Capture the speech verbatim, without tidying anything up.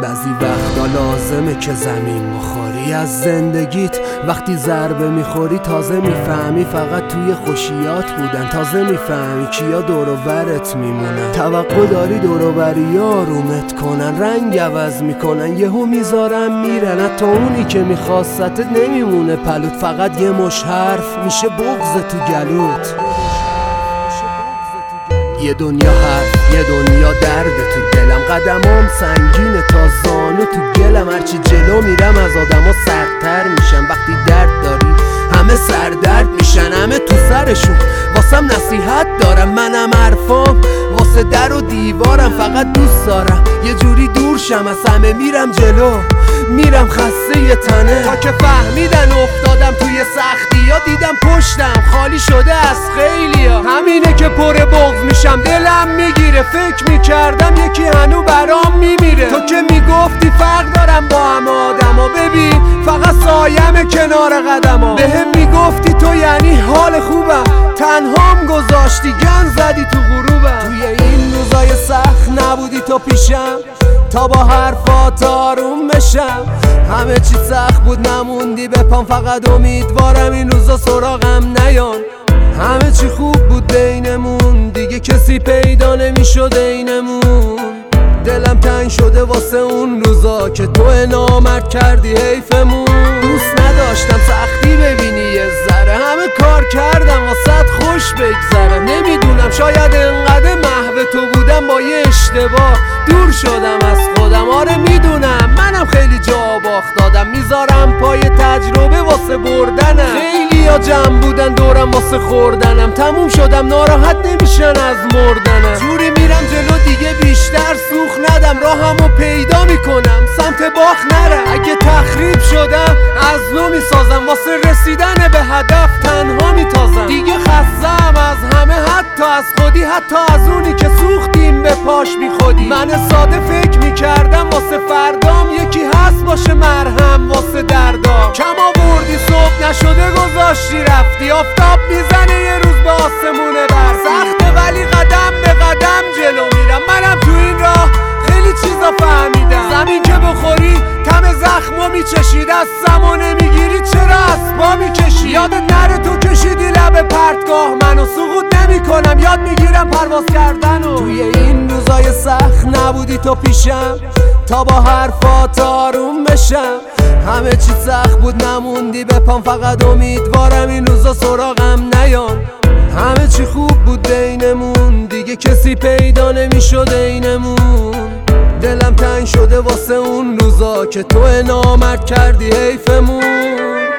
بعضی وقتا لازمه که زمین مخوری از زندگیت. وقتی ضربه میخوری تازه میفهمی فقط توی خوشیات بودن. تازه میفهمی کیا دور و برت میمونن. توقع داری دور و بری آرومت کنن، رنگ عوض میکنن، یهو میذارن میرن. حتی اونی که میخواستت نمیمونه پلوت، فقط یه مش حرف میشه بغض تو گلوت. یه دنیا حرف، یه دنیا درد تو دلم. قدمام سنگینه تا زانو تو گلم. هرچی جلو میرم از آدما سردتر میشم. وقتی درد داری همه سردرد میشن، همه تو سرشون واسم نصیحت دارم. منم حرفام واسه در و دیوارم، فقط دوست دارم یه جوری دور شم از همه. میرم جلو میرم خسته یه تنه، تا که فهمیدن افتادم توی سختی ها. دیدم پشتم خالی شده از خیلی ها. همینه که پر بغض میشم، دلم میگیره. فکر میکردم یکی هنو برام میمیره. تو که میگفتی فرق دارم با همه آدم ها، ببین فقط سایم کنار قدم ها. بهم میگفتی تو یعنی حال خوبم، تنهام گذاشتی گن زدی تو غروبم. توی این روزای سخت نبودی تو پیشم تا با حرفات آروم بشم. همه چی سخت بود نموندی به پام، فقط امیدوارم این روزا سراغم نیان. همه چی خوب بود بینمون، دیگه کسی پیدا نمیشد اینمون. دلم تنگ شده واسه اون روزا که تو نامرد کردی حیفمون. دوست نداشتم سختی ببینی یه ذره، همه کار کردم واسه خوش بگذره. نمیدونم شاید انقدر محو تو بودم با یه اشتباه دور شدم از خودم. آره میدونم منم خیلی جا باخت دادم، میذارم پای تجربه واسه بردنم. خیلی ها جمع بودن دورم واسه خوردنم، تموم شدم ناراحت نمیشن از مردنم. جوری میرم جلو دیگه بیشتر سوخ ندم، راهمو پیدا میکنم سمت باخ نرم. اگه تخریب شدم از نو میسازم، واسه رسیدن به هدف تنها میتازم. دیگه خستم از همه، حتی از خودی، حتی از اونی که سوختیم به پاش بیخودی. من ساده فکر میکردم واسه فردام یکی هست باشه مرهم واسه دردام. کم آوردی صبح نشده گذاشتی رفتی، آفتاب میزنه یه روز به آسمونه بر. سخته ولی قدم به قدم جلو میرم. منم تو این راه خیلی چیزا فهمیدم. زمین که بخوری تم زخمو میچشی، دستمو نمیگیری چرا از پا میکشی. یادت نره تو کشیدی لب پرتگاه منو، سقوط نمی کنم یاد میگیرم پرواز کردنو. توی این روزای سخت نبودی تو پیشم تا با حرفات آروم بشم. همه چی سخت بود نموندی به پام، فقط امیدوارم این روزا سراغم نیان. همه چی خوب بود بینمون، دیگه کسی پیدا نمیشد اینمون. دلم تنگ شده واسه اون روزا که تو نامرد کردی حیفمون.